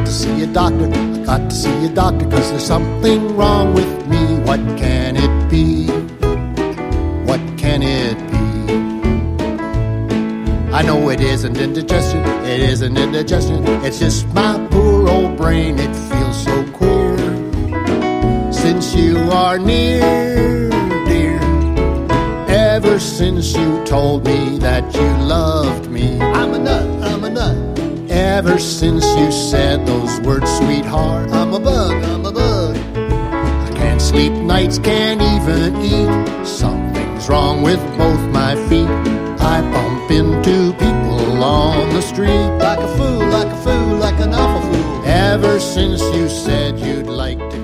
to see a doctor. I got to see a doctor, 'cause there's something wrong with me. What can it be? What can it be? I know it isn't indigestion, it isn't indigestion. It's just my poor old brain, it feels so queer. Since you are near, dear, ever since you told me that you loved me, I'm a nut, I'm a nut. Ever since you said those words, sweetheart, I'm a bug, I'm a bug. I can't sleep nights, can't even eat. Something's wrong with both my feet. I bump into people on the street like a fool, like a fool, like an awful fool. Ever since you said you'd like to